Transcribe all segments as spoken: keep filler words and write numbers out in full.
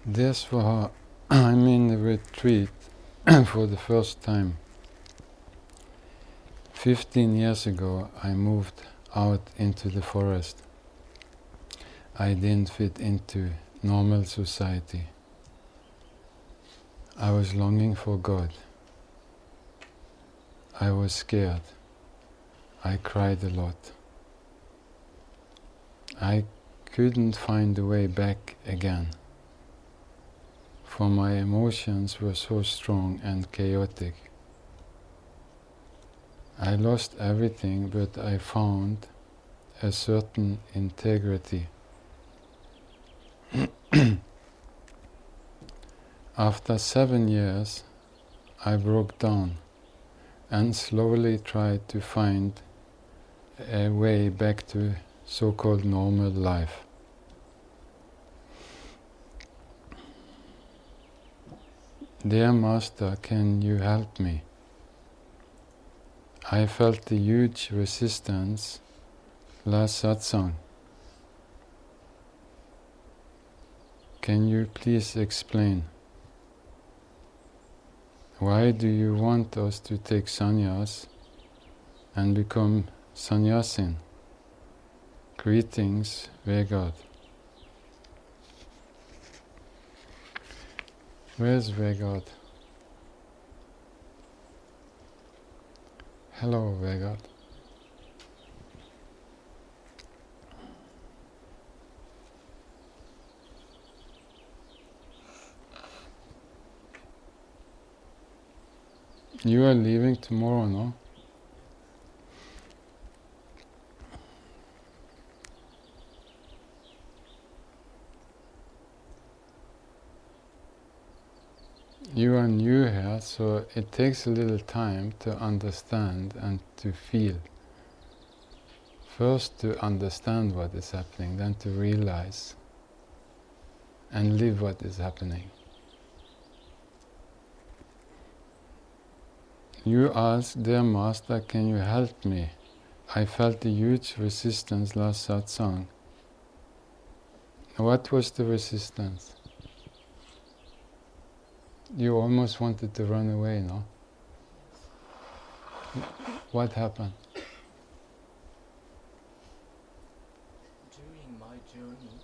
This was I'm in the retreat for the first time. Fifteen years ago I moved out into the forest. I didn't fit into normal society. I was longing for God. I was scared. I cried a lot. I couldn't find the way back again, for my emotions were so strong and chaotic. I lost everything, but I found a certain integrity. After seven years, I broke down and slowly tried to find a way back to so-called normal life. Dear Master, can you help me? I felt a huge resistance last satsang. Can you please explain? Why do you want us to take sannyas and become sannyasin? Greetings, Vegard. Where's Vegard? Hello, Vegard. You are leaving tomorrow, no? You are new here, so it takes a little time to understand and to feel. First to understand what is happening, then to realize and live what is happening. You ask, dear Master, can you help me? I felt a huge resistance last satsang. What was the resistance? You almost wanted to run away, no? What happened? During my journey,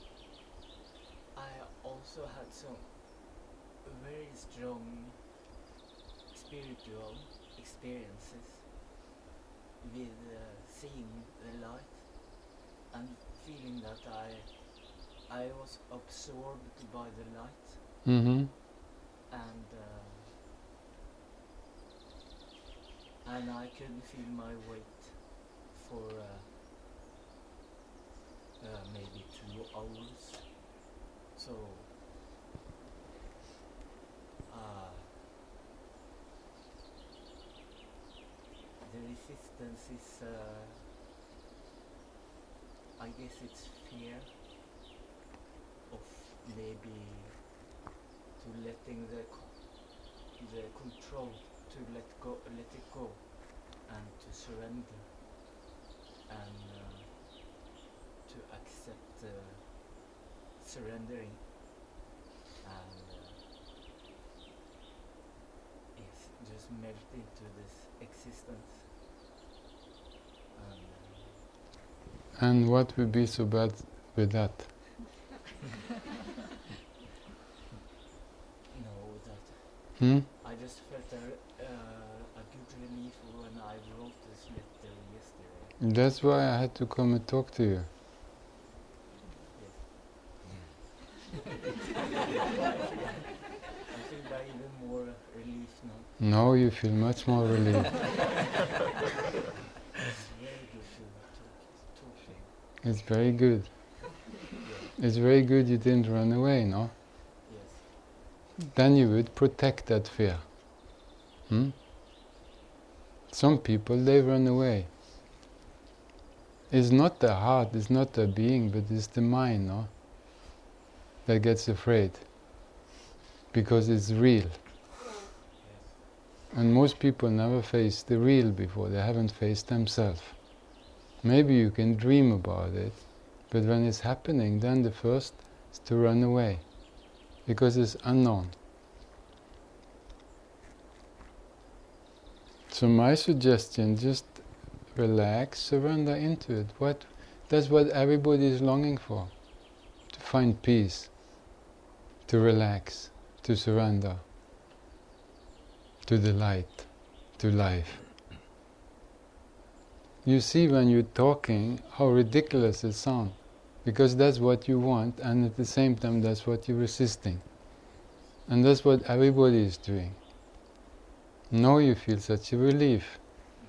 I also had some very strong spiritual experiences with uh, seeing the light and feeling that I I was absorbed by the light. Mm-hmm. And uh, and I couldn't feel my weight for uh, uh, maybe two hours. So uh, the resistance is, uh, I guess it's fear of maybe to letting the co- the control, to let go, let it go, and to surrender, and uh, to accept uh, surrendering, and uh, yes, just melt into this existence. And, uh, And what would be so bad with that? know that Hmm? I just felt a, uh, a good relief when I wrote this letter yesterday. That's why I had to come and talk to you. I feel like even more relief now. Now you feel much more relieved. It's very good to talk, talk to you. It's very good. Yeah. It's very good you didn't run away, no? Yes. Then you would protect that fear. Hmm? Some people, they run away. It's not the heart, it's not the being, but it's the mind, no? That gets afraid. Because it's real. Yes. And most people never face the real before, they haven't faced themselves. Maybe you can dream about it, but when it's happening, then the first is to run away. because it's unknown. So my suggestion, just relax, surrender into it. What, that's what everybody is longing for, to find peace, to relax, to surrender to the light, to life. You see when you're talking how ridiculous it sounds, because that's what you want, and at the same time that's what you're resisting. And that's what everybody is doing. Now you feel such a relief.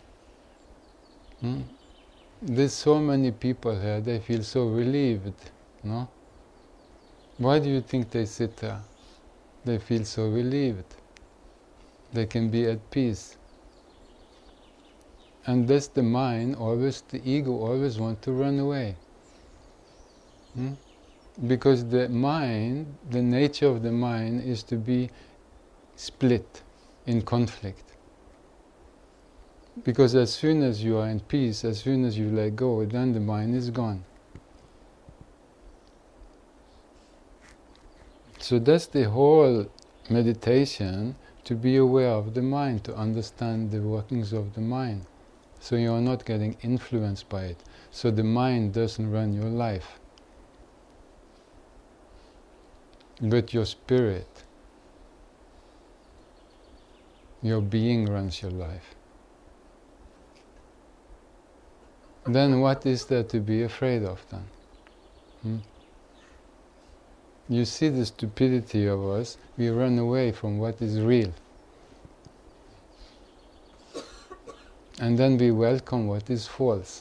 Hmm? There's so many people here, they feel so relieved, no? Why do you think they sit there? They feel so relieved. They can be at peace. And that's the mind, always, the ego always wants to run away. Hmm? Because the mind, the nature of the mind is to be split, in conflict. Because as soon as you are in peace, as soon as you let go, then the mind is gone. So that's the whole meditation, to be aware of the mind, to understand the workings of the mind. So you are not getting influenced by it. So the mind doesn't run your life, but your spirit, your being runs your life. Then what is there to be afraid of then? Hmm? You see the stupidity of us, we run away from what is real. And then we welcome what is false.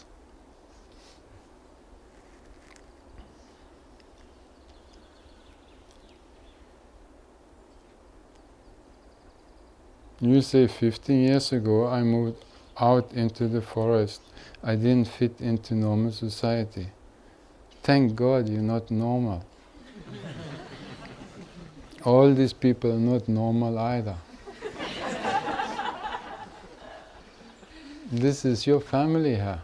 You say fifteen years ago I moved out into the forest. I didn't fit into normal society. Thank God you're not normal. All these people are not normal either. This is your family here.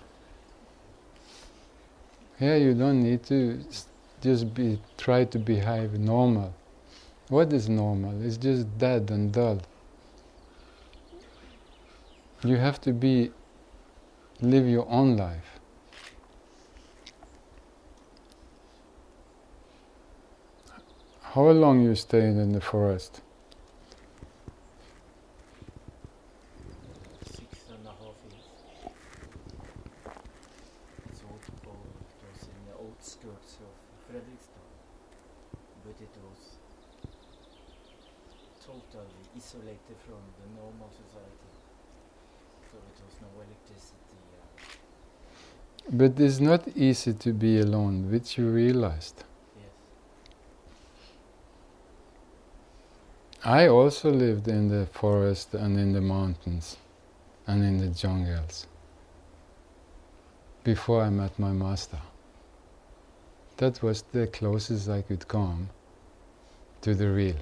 Here you don't need to just be, try to behave normal. What is normal? It's just dead and dull. You have to be, live your own life. How long you stayed in the forest? Six and a half years. It's all called, it was in the outskirts of Fredrikstad, but it was totally isolated from the normal society. So it was no electricity. Uh, But it's not easy to be alone, which you realized. yes. I also lived in the forest and in the mountains and in the jungles before I met my master. That was the closest I could come to the real.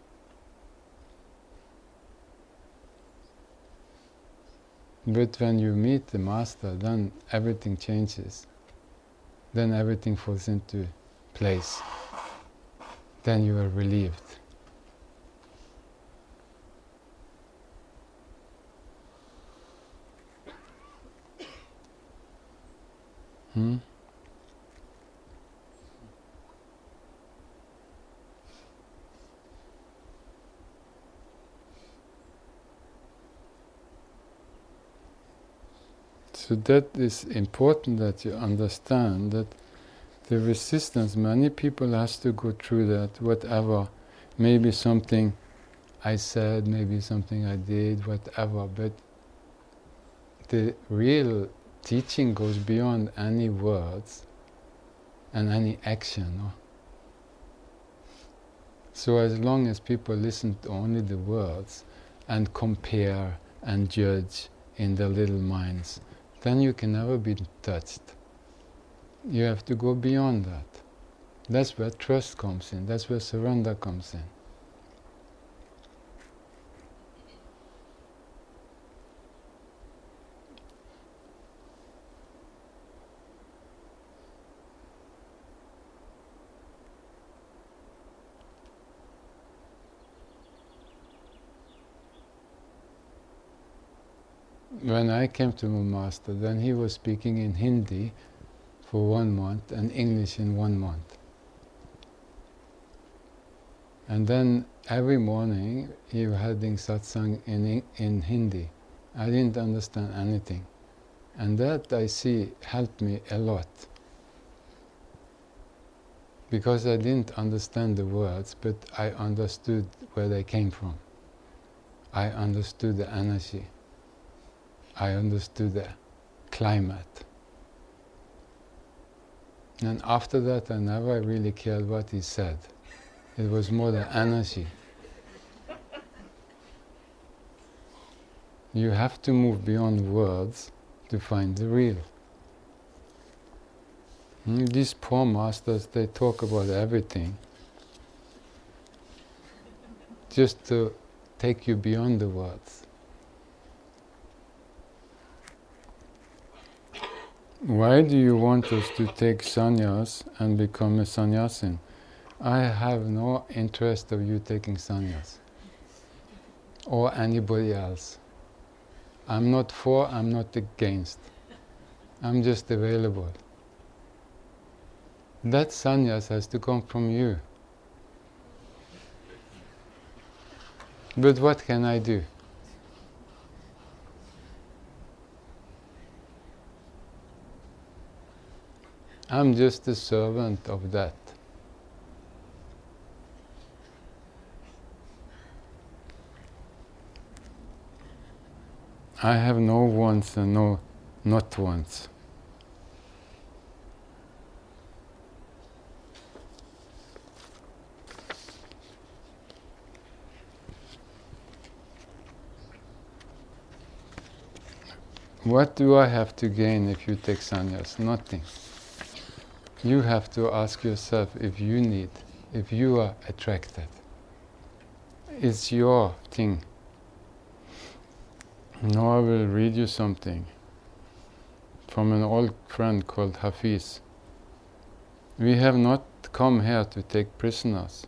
But when you meet the master, then everything changes. Then everything falls into place. Then you are relieved. Hmm? So that is important, that you understand that the resistance, many people has to go through that, whatever, maybe something I said, maybe something I did, whatever, but the real teaching goes beyond any words and any action. No? So as long as people listen to only the words and compare and judge in their little minds, then you can never be touched. You have to go beyond that. That's where trust comes in, that's where surrender comes in. when I came to my master, then he was speaking in Hindi for one month and English in one month. And then every morning he was having satsang in, in Hindi. I didn't understand anything. And that, I see, helped me a lot. Because I didn't understand the words, but I understood where they came from. I understood the energy. I understood the climate. And after that, I never really cared what he said. It was more the energy. You have to move beyond words to find the real. Mm, these poor masters, they talk about everything just to take you beyond the words. Why do you want us to take sannyas and become a sannyasin? I have no interest of you taking sannyas or anybody else. I'm not for, I'm not against. I'm just available. That sannyas has to come from you. But what can I do? I'm just a servant of that. I have no wants and no not wants. What do I have to gain if you take sannyas? Nothing. You have to ask yourself if you need, if you are attracted. It's your thing. Now I will read you something from an old friend called Hafiz. We have not come here to take prisoners,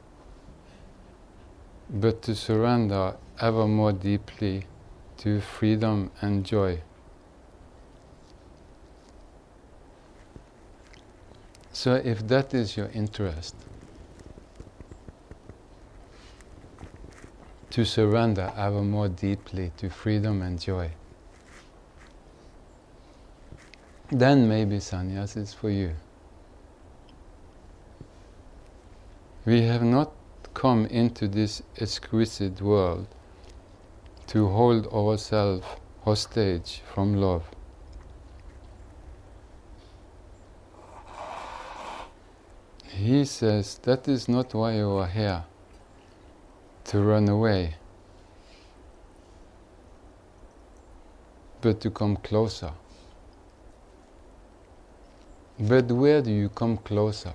but to surrender ever more deeply to freedom and joy. So if that is your interest, to surrender ever more deeply to freedom and joy, then maybe sannyas is for you. We have not come into this exquisite world to hold ourselves hostage from love. He says that is not why you are here, to run away, but to come closer. But where do you come closer?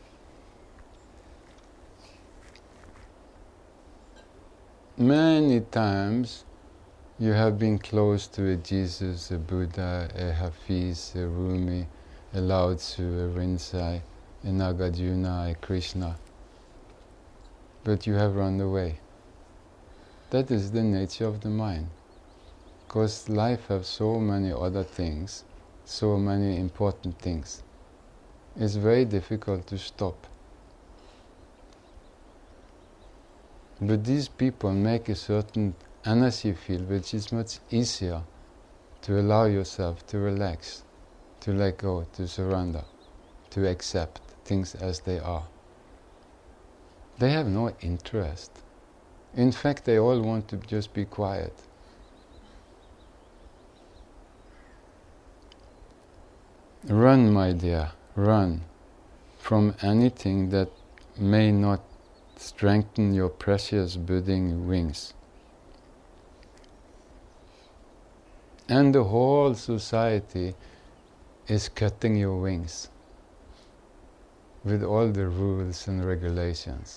Many times you have been close to a Jesus, a Buddha, a Hafiz, a Rumi, a Lao Tzu, a Rinzai, a Nagarjuna, a Krishna, but you have run away. That is the nature of the mind, because life has so many other things, so many important things. It's very difficult to stop. But these people make a certain energy field which is much easier to allow yourself to relax, to let go, to surrender, to accept things as they are. They have no interest. In fact, they all want to just be quiet. Run, my dear, run from anything that may not strengthen your precious budding wings. And the whole society is cutting your wings with all the rules and regulations.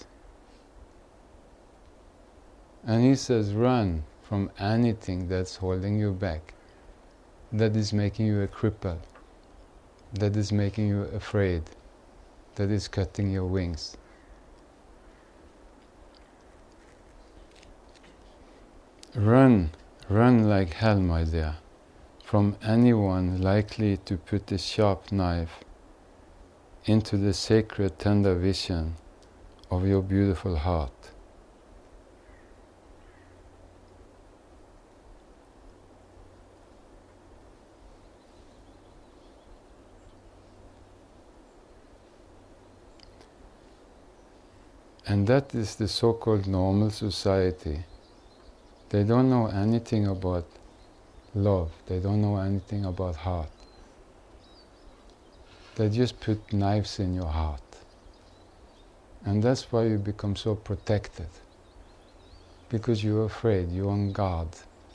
And he says, run from anything that's holding you back, that is making you a cripple, that is making you afraid, that is cutting your wings. Run, run like hell, my dear. from anyone likely to put a sharp knife into the sacred tender vision of your beautiful heart. And that is the so-called normal society. They don't know anything about love. They don't know anything about heart. They just put knives in your heart. And that's why you become so protected. Because you're afraid, you're on guard.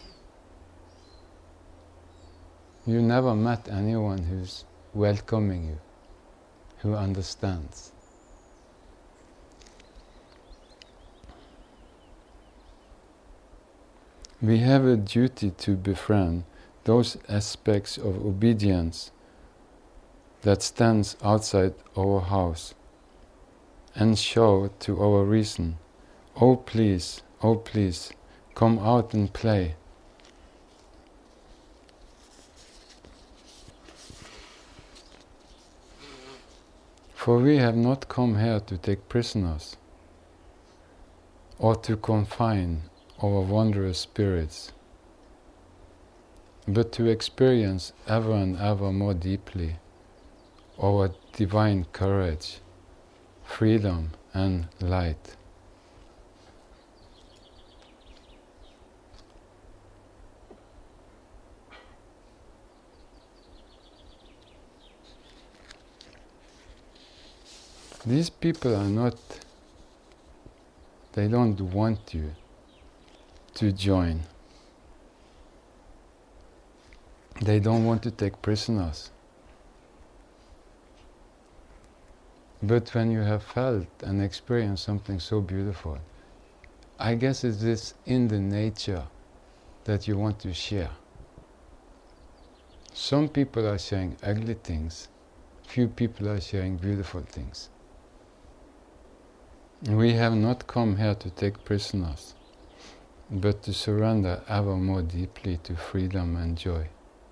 You never met anyone who's welcoming you, who understands. We have a duty to befriend those aspects of obedience that stands outside our house and show to our reason, oh please, oh please, come out and play. For we have not come here to take prisoners or to confine our wondrous spirits, but to experience ever and ever more deeply our divine courage, freedom and light. These people are not, they don't want you to join. They don't want to take prisoners. But when you have felt and experienced something so beautiful, I guess it is in the nature that you want to share. Some people are sharing ugly things, few people are sharing beautiful things. We have not come here to take prisoners, but to surrender ever more deeply to freedom and joy.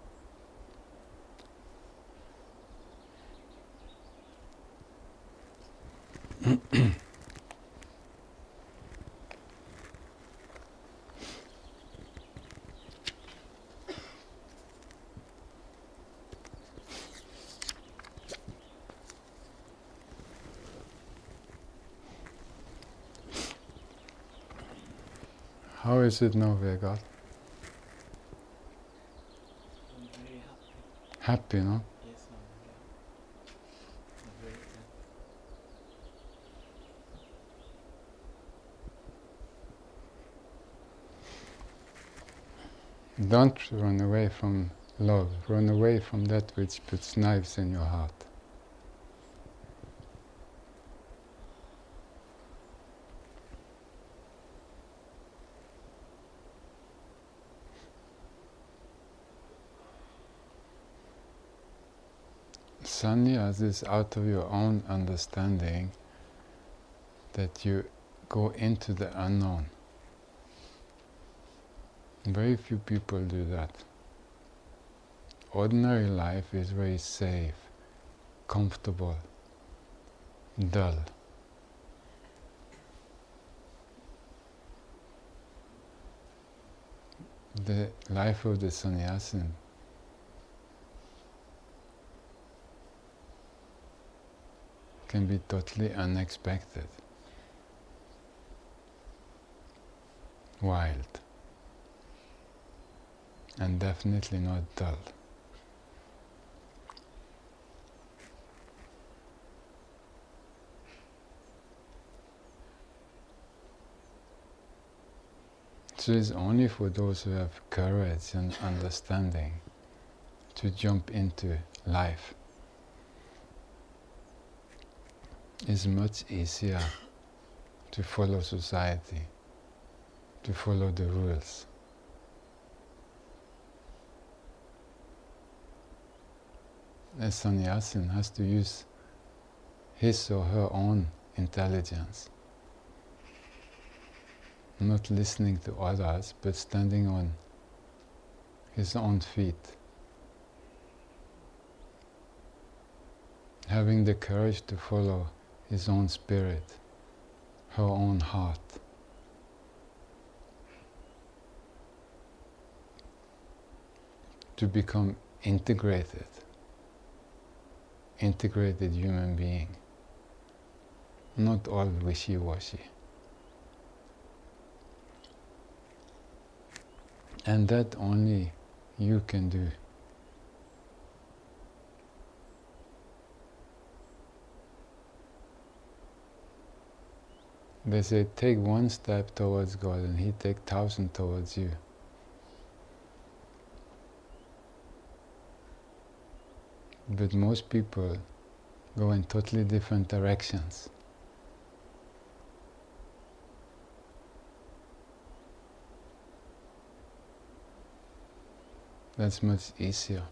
How is it now, Vegard? I'm very happy. Happy, no? Yes, I'm very I'm very happy. Don't run away from love. Run away from that which puts knives in your heart. Sannyas is out of your own understanding that you go into the unknown. Very few people do that. Ordinary life is very safe, comfortable, dull. The life of the sannyasin can be totally unexpected, wild, and definitely not dull. So it's only for those who have courage and understanding to jump into life. It's much easier to follow society, to follow the rules. A sannyasin has to use his or her own intelligence, not listening to others, but standing on his own feet having the courage to follow his own spirit, her own heart. To become integrated, integrated human being, not all wishy-washy. And that only you can do. They say, take one step towards God and He take thousand towards you. But most people go in totally different directions. That's much easier.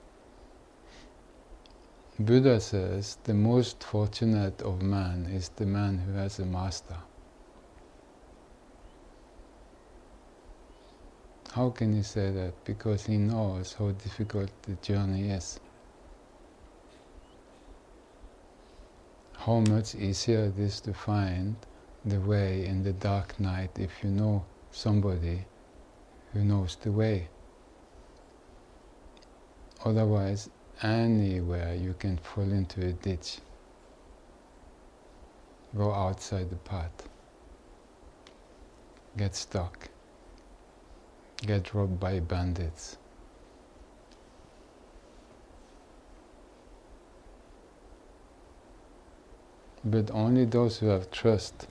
Buddha says the most fortunate of man is the man who has a master. How can he say that? Because he knows how difficult the journey is. How much easier it is to find the way in the dark night if you know somebody who knows the way. Otherwise, anywhere you can fall into a ditch, go outside the path, get stuck, get robbed by bandits. But only those who have trust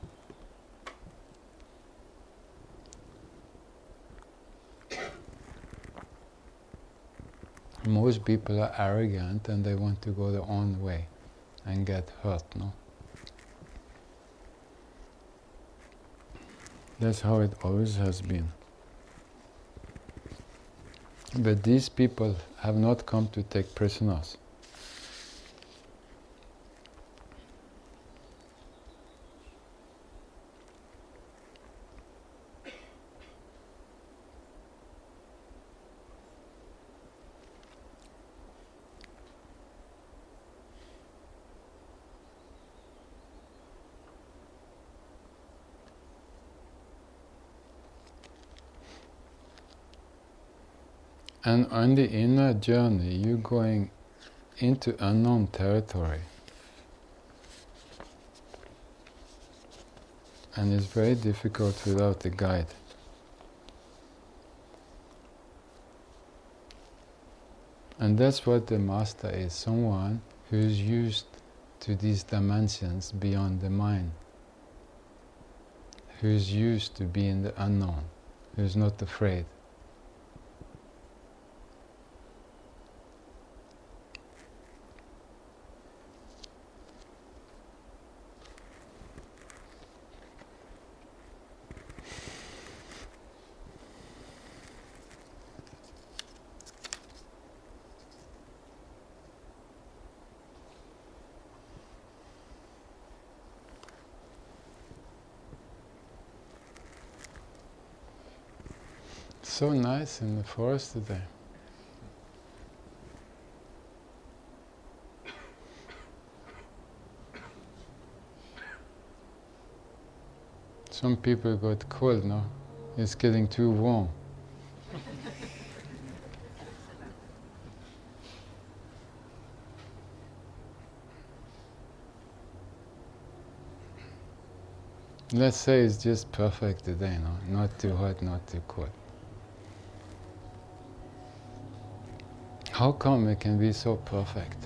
most people are arrogant and they want to go their own way and get hurt, no? That's how it always has been. But these people have not come to take prisoners. And on the inner journey, you're going into unknown territory. And it's very difficult without a guide. And that's what the master is, someone who's used to these dimensions beyond the mind, who's used to be in the unknown, who's not afraid. So nice in the forest today. Some people got cold now. It's getting too warm. Let's say it's just perfect today, no? Not too hot, not too cold. How come it can be so perfect?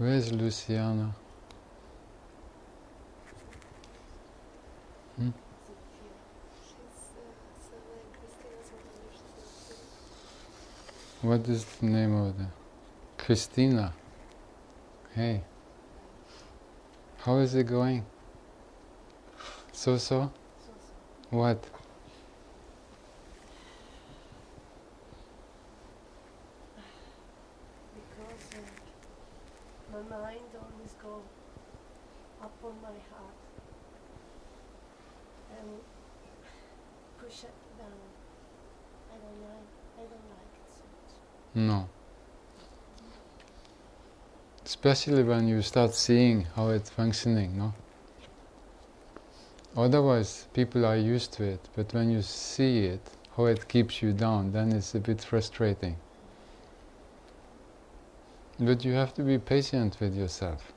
Where's Luciana? Hmm? What is the name of the Christina? Hey. How is it going? So so? What? Because uh, my mind always go up on my heart and push it down. I don't like. I don't like it so much. No. Especially when you start seeing how it's functioning, no? Otherwise, people are used to it, but when you see it, how it keeps you down, then it's a bit frustrating. But you have to be patient with yourself.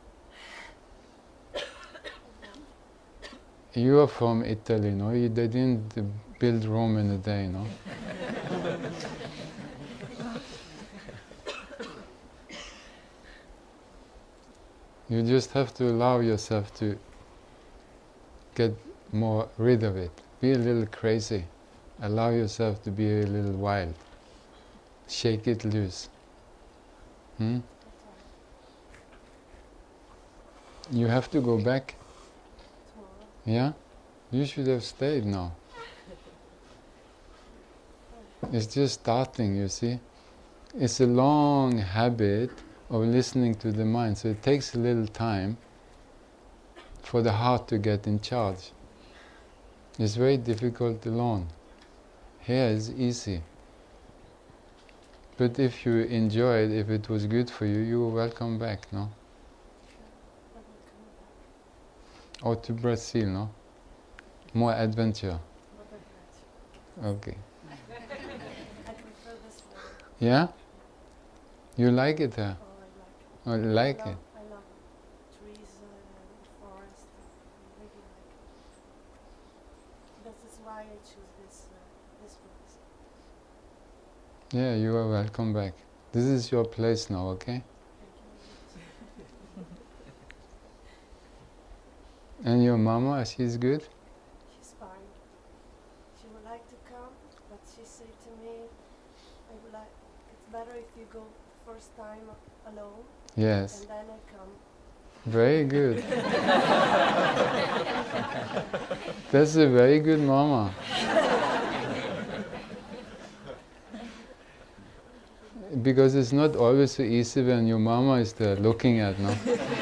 You are from Italy, no? You, they didn't build Rome in a day, no? You just have to allow yourself to get more rid of it. Be a little crazy. Allow yourself to be a little wild. Shake it loose. Hmm? You have to go back. Yeah? You should have stayed now. It's just starting, you see. It's a long habit of listening to the mind, so it takes a little time for the heart to get in charge. It's very difficult alone. Here is easy. But if you enjoyed, if it was good for you, you are welcome back, no? Or to Brazil, no? More adventure. Okay. I prefer this one. Yeah? You like it there? Oh, I like it. Oh, you like I it? love, I love trees, uh, forest. I really like it. That is why I choose this uh, this place. Yeah, you are welcome back. This is your place now, okay? Thank you. And your mama, she's good? She's fine. She would like to come, but she said to me, I would like, it's better if you go first time alone, Yes. and then I come. Very good. That's a very good mama. Because it's not always so easy when your mama is there looking at, no?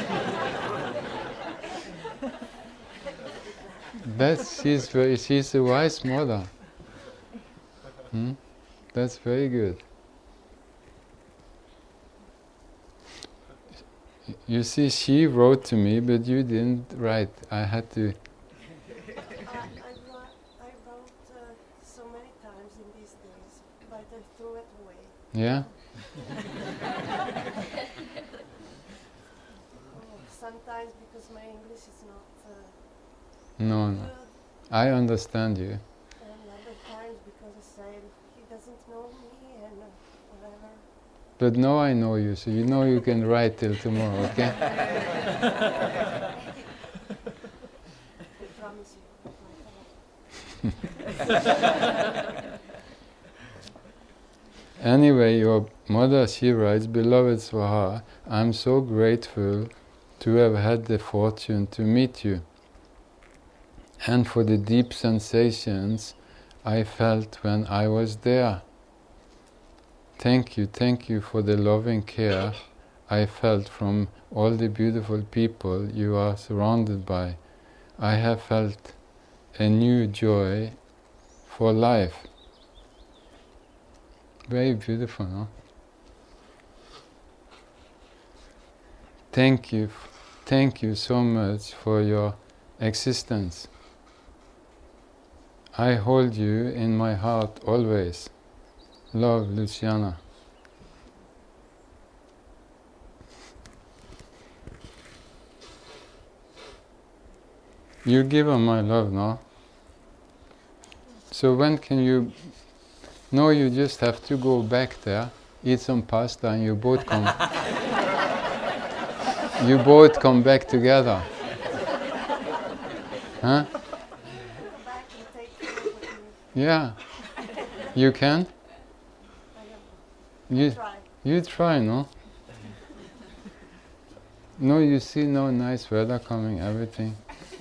That's, she's, very, she's a wise mother. Hmm? That's very good. You see, she wrote to me, but you didn't write. I had to... I, I, wrote, I wrote uh, so many times in these days, but I threw it away. Yeah? Oh, sometimes because my English is not uh, No, no. good, I understand you. and other times because I say he doesn't know me and uh, whatever. But now I know you, so you know you can write till tomorrow, okay? I promise you. I write a lot. Anyway, your mother, she writes, Beloved Swaha, I'm so grateful to have had the fortune to meet you, and for the deep sensations I felt when I was there. Thank you, thank you for the loving care I felt from all the beautiful people you are surrounded by. I have felt a new joy for life. Very beautiful, no? Thank you, thank you so much for your existence. I hold you in my heart always. Love, Luciana. You give her my love, no? So when can you... No, you just have to go back there, eat some pasta and you both come. You both come back together. Huh? Go back and take you with me. Yeah. You can? I don't You, try. you try, no? No, you see no nice weather coming, everything.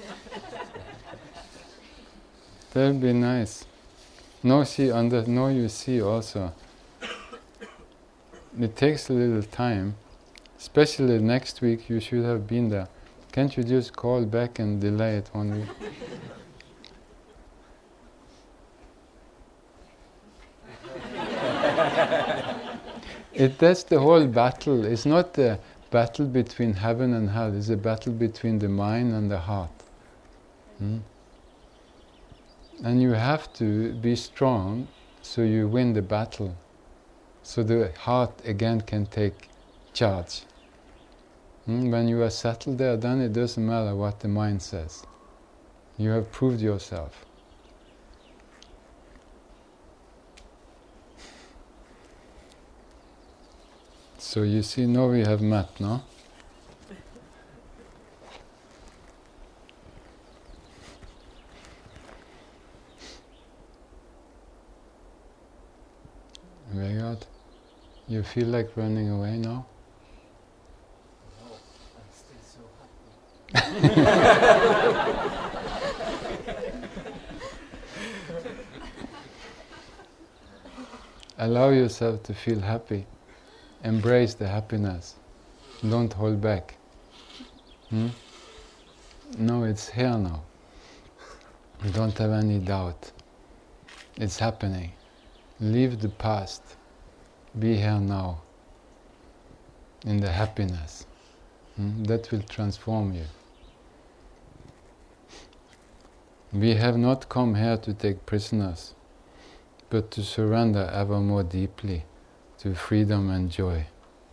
That'll be nice. No, see, under, no, you see also. It takes a little time. Especially next week, you should have been there. Can't you just call back and delay it one week? It, that's the whole battle. It's not the battle between heaven and hell. It's a battle between the mind and the heart. Hmm? And you have to be strong so you win the battle. So the heart again can take charge. Hmm? When you are settled there, then it doesn't matter what the mind says. You have proved yourself. So you see, now we have met, no? Very good. You feel like running away now? No, I'm still so happy. Allow yourself to feel happy. Embrace the happiness. Don't hold back. Hmm? No, it's here now. Don't have any doubt. It's happening. Leave the past. Be here now. In the happiness. Hmm? That will transform you. We have not come here to take prisoners, but to surrender ever more deeply to freedom and joy.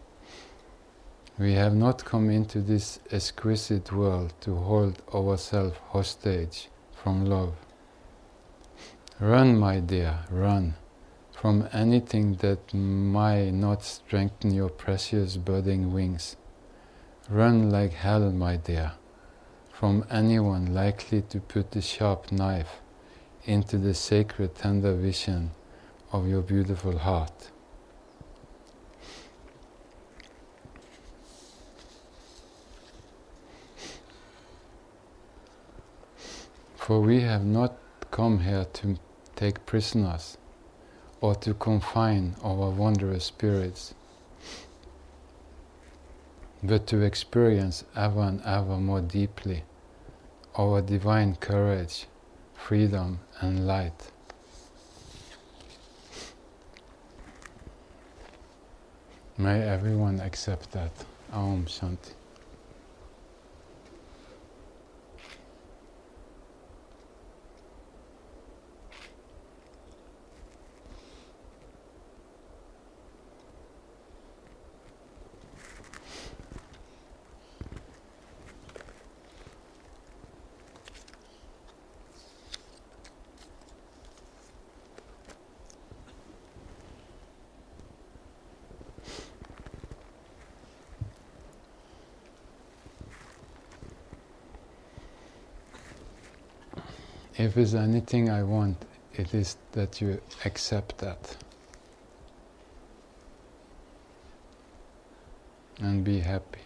We have not come into this exquisite world to hold ourselves hostage from love. Run, my dear, run from anything that might not strengthen your precious budding wings. Run like hell, my dear, from anyone likely to put the sharp knife into the sacred tender vision of your beautiful heart. For we have not come here to take prisoners or to confine our wondrous spirits, but to experience ever and ever more deeply our divine courage, freedom and light. May everyone accept that. Aum Shanti. If there's anything I want, it is that you accept that and be happy.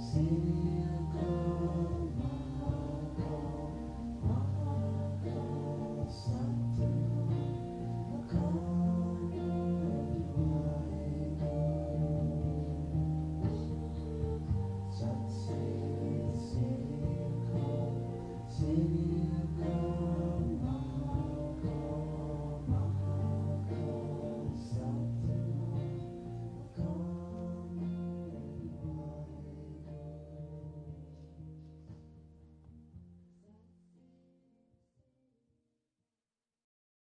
see.